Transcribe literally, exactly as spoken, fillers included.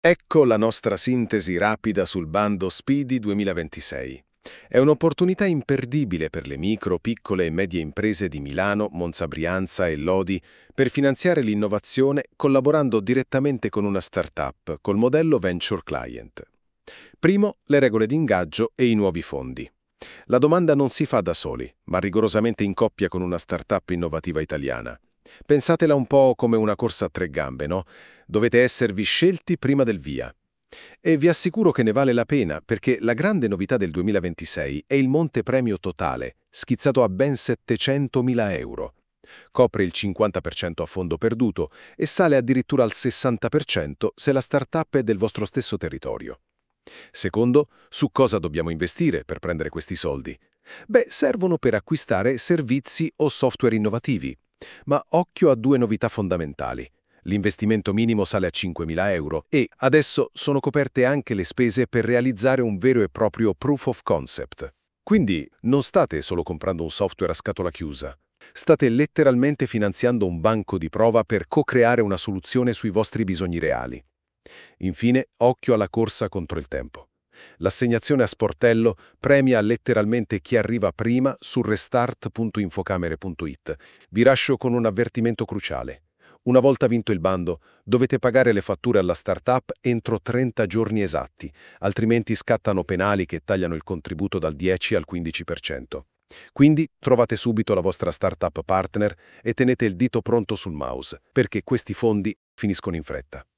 Ecco la nostra sintesi rapida sul bando Speedy duemilaventisei. È un'opportunità imperdibile per le micro, piccole e medie imprese di Milano, Monza Brianza e Lodi per finanziare l'innovazione collaborando direttamente con una startup col modello Venture Client. Primo, le regole di ingaggio e i nuovi fondi. La domanda non si fa da soli, ma rigorosamente in coppia con una startup innovativa italiana. Pensatela un po' come una corsa a tre gambe, no? Dovete esservi scelti prima del via. E vi assicuro che ne vale la pena perché la grande novità del duemilaventisei è il monte premio totale, schizzato a ben settecentomila euro. Copre il cinquanta per cento a fondo perduto e sale addirittura al sessanta per cento se la startup è del vostro stesso territorio. Secondo, su cosa dobbiamo investire per prendere questi soldi? Beh, servono per acquistare servizi o software innovativi. Ma occhio a due novità fondamentali. L'investimento minimo sale a cinquemila euro e adesso sono coperte anche le spese per realizzare un vero e proprio proof of concept. Quindi non state solo comprando un software a scatola chiusa. State letteralmente finanziando un banco di prova per co-creare una soluzione sui vostri bisogni reali. Infine, occhio alla corsa contro il tempo. L'assegnazione a sportello premia letteralmente chi arriva prima su restart punto infocamere punto it. Vi lascio con un avvertimento cruciale. Una volta vinto il bando, dovete pagare le fatture alla startup entro trenta giorni esatti, altrimenti scattano penali che tagliano il contributo dal dieci al quindici per cento. Quindi trovate subito la vostra startup partner e tenete il dito pronto sul mouse, perché questi fondi finiscono in fretta.